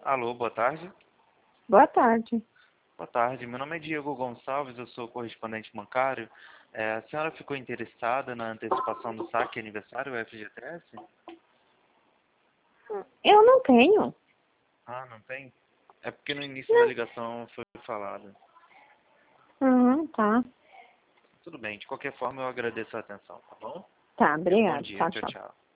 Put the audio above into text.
Alô, boa tarde. Boa tarde. Boa tarde, meu nome é Diego Gonçalves, eu sou correspondente bancário. A senhora ficou interessada na antecipação do saque aniversário FGTS? Eu não tenho. Ah, não tem? É porque no início da ligação foi falado. Tá. Tudo bem, de qualquer forma eu agradeço a atenção, tá bom? Tá, Tenha um bom obrigada. dia, Tchau, tchau, tchau. tchau.